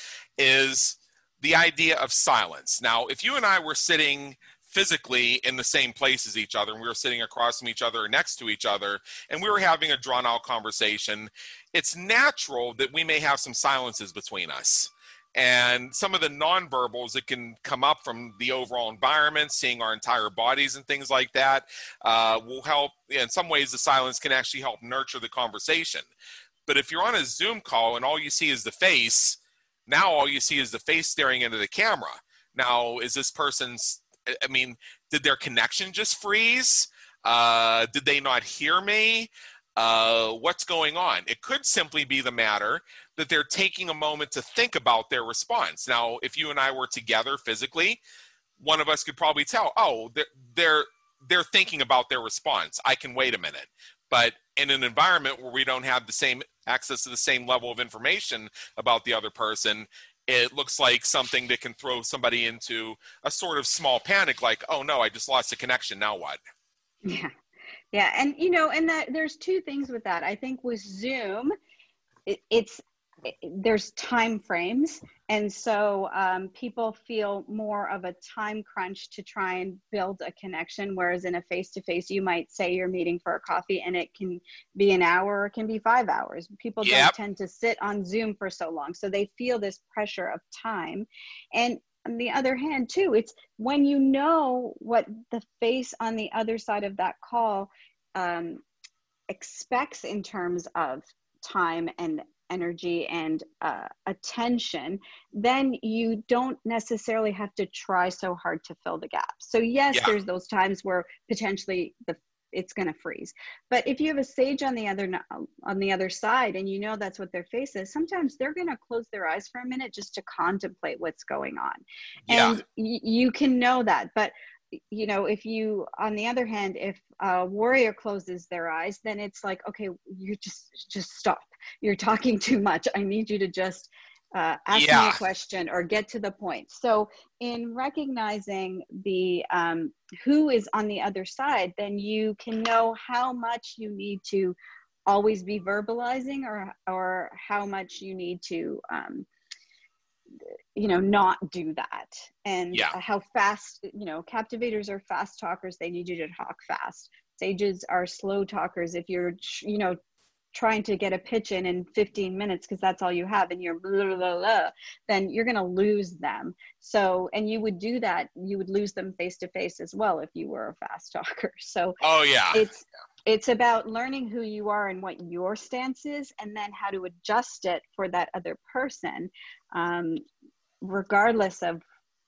is the idea of silence. Now, if you and I were sitting physically in the same place as each other, and we were sitting across from each other or next to each other, and we were having a drawn-out conversation, it's natural that we may have some silences between us. And some of the nonverbals that can come up from the overall environment, seeing our entire bodies and things like that, uh, will help. In some ways, the silence can actually help nurture the conversation. But if you're on a Zoom call and all you see is the face, now all you see is the face staring into the camera. Now, is this person's, I mean, did their connection just freeze? Uh, did they not hear me? Uh, what's going on? It could simply be the matter that they're taking a moment to think about their response. Now, if you and I were together physically, one of us could probably tell, oh, they're, they're, they're thinking about their response. I can wait a minute. But in an environment where we don't have the same access to the same level of information about the other person, it looks like something that can throw somebody into a sort of small panic, like, oh no, I just lost a connection, now what? Yeah. Yeah. And, you know, and that there's two things with that. I think with Zoom, it, it's, it, there's time frames. And so um, people feel more of a time crunch to try and build a connection. Whereas in a face-to-face, you might say you're meeting for a coffee and it can be an hour, or it can be five hours. People Yep. don't tend to sit on Zoom for so long. So they feel this pressure of time. And on the other hand, too, it's when you know what the face on the other side of that call um, expects in terms of time and energy and uh, attention, then you don't necessarily have to try so hard to fill the gap. So yes, Yeah. there's those times where potentially the it's going to freeze. But if you have a sage on the other on the other side and you know that's what their face is, sometimes they're going to close their eyes for a minute just to contemplate what's going on. Yeah. And y- you can know that. But you know, if you, on the other hand, if a warrior closes their eyes, then it's like, okay, you just just stop. You're talking too much. I need you to just uh, ask Yeah. me a question or get to the point. So in recognizing the um, who is on the other side, then you can know how much you need to always be verbalizing, or or how much you need to um, you know, not do that. And Yeah. how fast, you know, captivators are fast talkers. They need you to talk fast. Sages are slow talkers. If you're, you know, trying to get a pitch in in fifteen minutes because that's all you have and you're blah, blah, blah, blah, then you're going to lose them. So, and you would do that, you would lose them face to face as well if you were a fast talker. So Oh yeah. it's, it's about learning who you are and what your stance is, and then how to adjust it for that other person, um, regardless of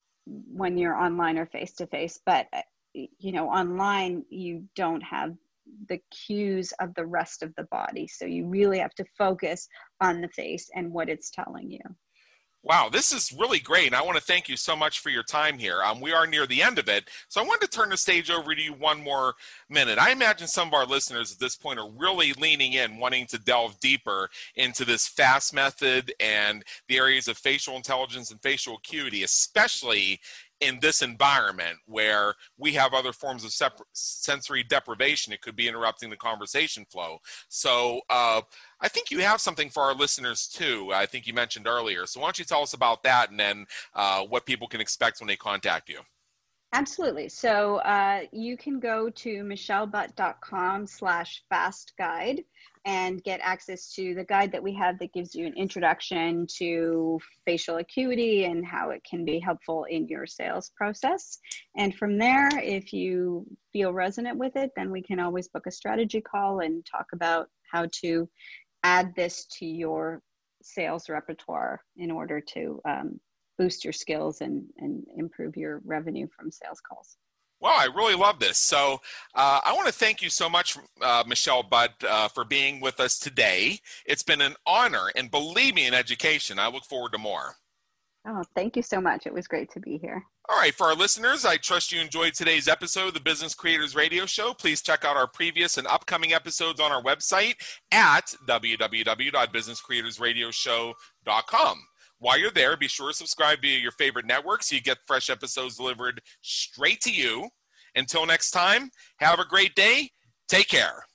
when you're online or face to face. But, you know, online, you don't have the cues of the rest of the body. So you really have to focus on the face and what it's telling you. Wow, this is really great, and I want to thank you so much for your time here. Um, we are near the end of it, so I wanted to turn the stage over to you one more minute. I imagine some of our listeners at this point are really leaning in, wanting to delve deeper into this FAST method and the areas of facial intelligence and facial acuity, especially in this environment where we have other forms of separ- sensory deprivation. It could be interrupting the conversation flow. So uh, I think you have something for our listeners too, I think you mentioned earlier. So why don't you tell us about that, and then uh, what people can expect when they contact you. Absolutely. So uh, you can go to michellebutt.com slash fast guide and get access to the guide that we have that gives you an introduction to facial acuity and how it can be helpful in your sales process. And from there, if you feel resonant with it, then we can always book a strategy call and talk about how to add this to your sales repertoire in order to um, boost your skills and, and improve your revenue from sales calls. Well, I really love this. So uh, I want to thank you so much, uh, Michelle Butt, uh, for being with us today. It's been an honor, and believe me, in education, I look forward to more. Oh, thank you so much. It was great to be here. All right, for our listeners, I trust you enjoyed today's episode of the Business Creators Radio Show. Please check out our previous and upcoming episodes on our website at w w w dot business creators radio show dot com. While you're there, be sure to subscribe via your favorite network so you get fresh episodes delivered straight to you. Until next time, have a great day. Take care.